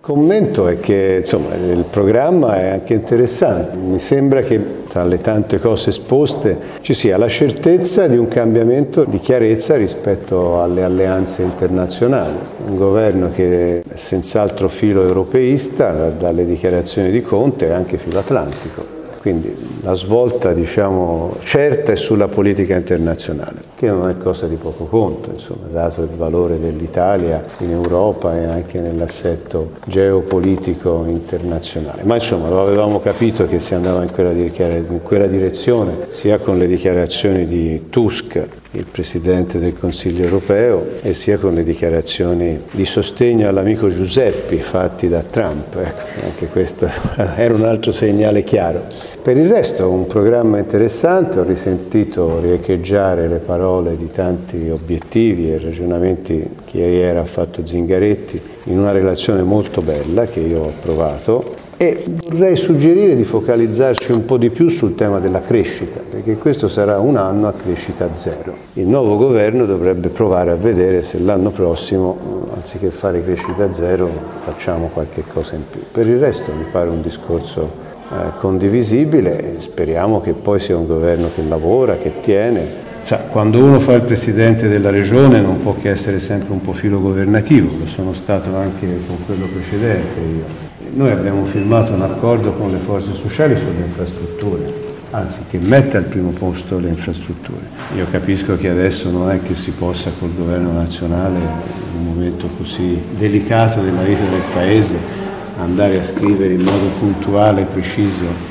commento è che insomma, il programma è anche interessante. Mi sembra che tra le tante cose esposte ci sia la certezza di un cambiamento di chiarezza rispetto alle alleanze internazionali. Un governo che è senz'altro filo europeista, dalle dichiarazioni di Conte, è anche filo atlantico. Quindi la svolta, diciamo, certa è sulla politica internazionale, che non è cosa di poco conto, insomma, dato il valore dell'Italia in Europa e anche nell'assetto geopolitico internazionale. Ma insomma, lo avevamo capito che si andava in quella direzione, sia con le dichiarazioni di Tusk, il Presidente del Consiglio europeo, e sia con le dichiarazioni di sostegno all'amico Giuseppi fatti da Trump. Ecco, anche questo era un altro segnale chiaro. Per il resto un programma interessante, ho risentito riecheggiare le parole di tanti obiettivi e ragionamenti che ieri ha fatto Zingaretti in una relazione molto bella che io ho approvato. E vorrei suggerire di focalizzarci un po' di più sul tema della crescita, perché questo sarà un anno a crescita zero. Il nuovo governo dovrebbe provare a vedere se l'anno prossimo, anziché fare crescita zero, facciamo qualche cosa in più. Per il resto mi pare un discorso condivisibile e speriamo che poi sia un governo che lavora, che tiene. Quando uno fa il presidente della regione non può che essere sempre un po' filo governativo, lo sono stato anche con quello precedente io. Noi abbiamo firmato un accordo con le forze sociali sulle infrastrutture, anzi che mette al primo posto le infrastrutture. Io capisco che adesso non è che si possa col governo nazionale, in un momento così delicato della vita del Paese, andare a scrivere in modo puntuale e preciso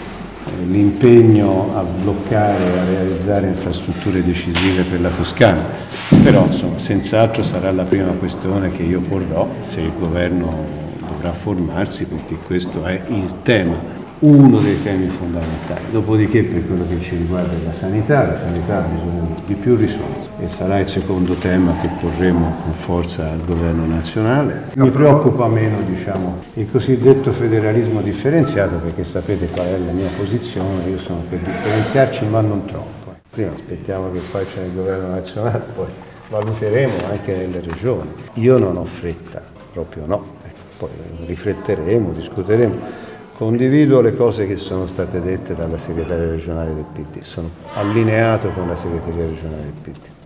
l'impegno a sbloccare e a realizzare infrastrutture decisive per la Toscana. Però insomma, senz'altro sarà la prima questione che io porrò se il governo dovrà formarsi, perché questo è il tema, uno dei temi fondamentali. Dopodiché, per quello che ci riguarda la sanità ha bisogno di più risorse e sarà il secondo tema che porremo con forza al governo nazionale. Mi preoccupa meno, il cosiddetto federalismo differenziato, perché sapete qual è la mia posizione, io sono per differenziarci ma non troppo. Prima aspettiamo che faccia il governo nazionale, poi valuteremo anche nelle regioni. Io non ho fretta, proprio no. Poi rifletteremo, discuteremo. Condivido le cose che sono state dette dalla segretaria regionale del PD, sono allineato con la segreteria regionale del PD.